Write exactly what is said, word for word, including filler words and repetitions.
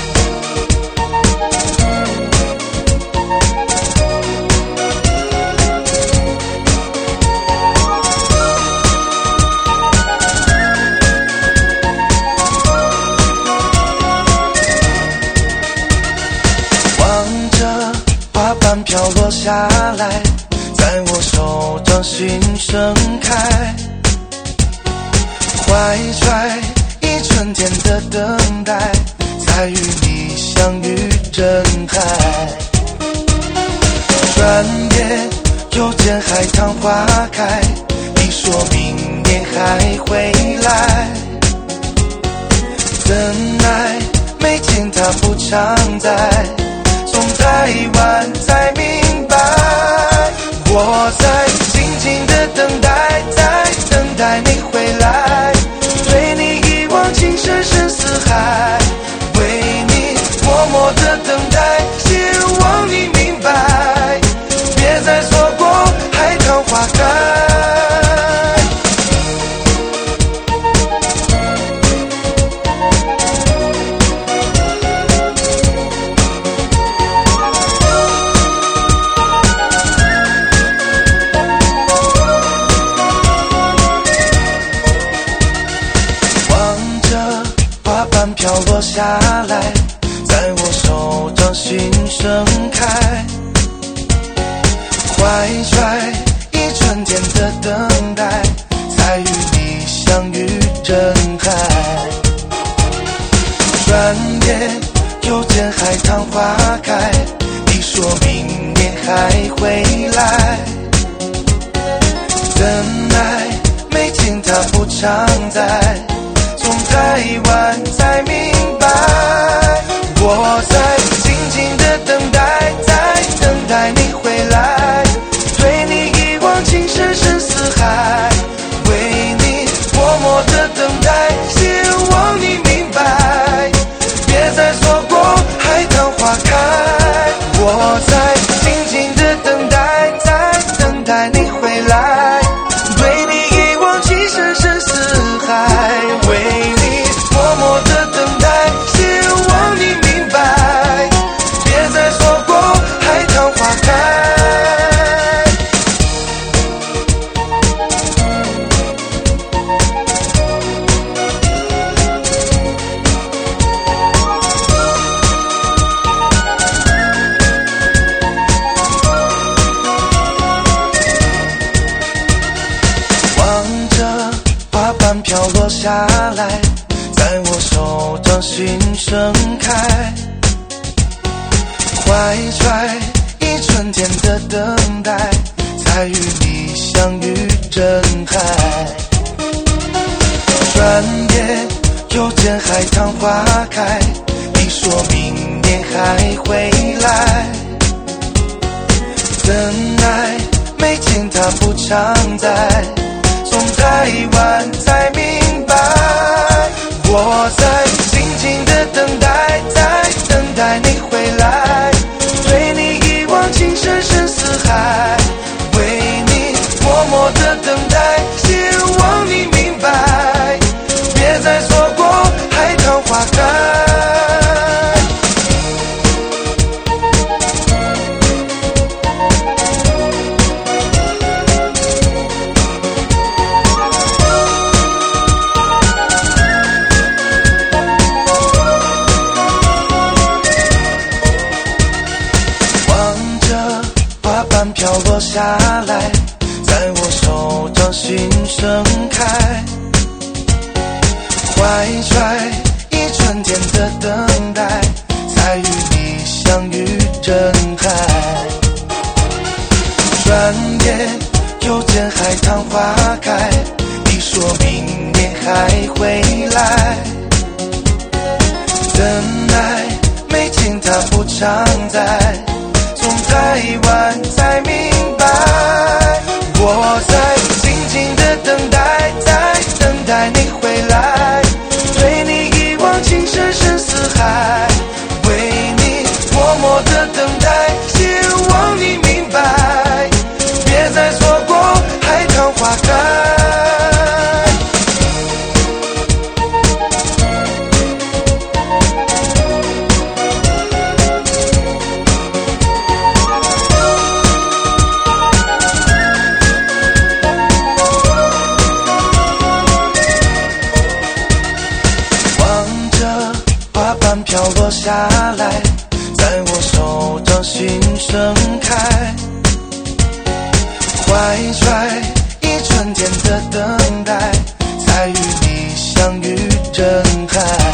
飘落下来，在我手掌心盛开，怀揣一春天的等待，才与你相遇真爱。转眼又见海棠花开，你说明年还会来，真爱没见它不常在，从台湾才明白，我在静静的等待，在等待你回来，对你一往情深深似海，为你默默的等待，希望你明白，别再错过海棠花开。飘落下来，在我手掌心盛开，怀揣一春天的等待，才与你相遇真爱。转眼又见海棠花开，你说明年还会来，真爱没见它不常在，从台湾才明白，我在静静的等待，在等待你回来，对你一往情深深似海，为你默默的等待，希望你明白，别再错过海棠花开。我在静静的等待，在等待你回来，对你一往情深深似海，为你默默的等待，希望你明白，别再错过海棠花开。望着花瓣飘落下来，在我手掌心盛开，怀揣一春天的等待，才与你相遇真爱。转眼又见海棠花开，你说明年还会来，真爱没见它不常在，从台湾才明白，我在静静的等待，在等待你回来，对你一往情深深似海，为你默默的等待，希望你明白，别再错过海棠花开。飘落下来，在我手掌心盛开，怀揣一春天的等待，才与你相遇真爱。转眼又见海棠花开，你说明年还会来，真爱没见它不常在，从台湾才明白，我在静静的等待，在等待你回来，对你一往情深深似海，为你默默的等待，希望你明白，别再错过海棠花开。 般飘落下来，在我手掌心盛开，怀揣一春天的等待，才与你相遇人海。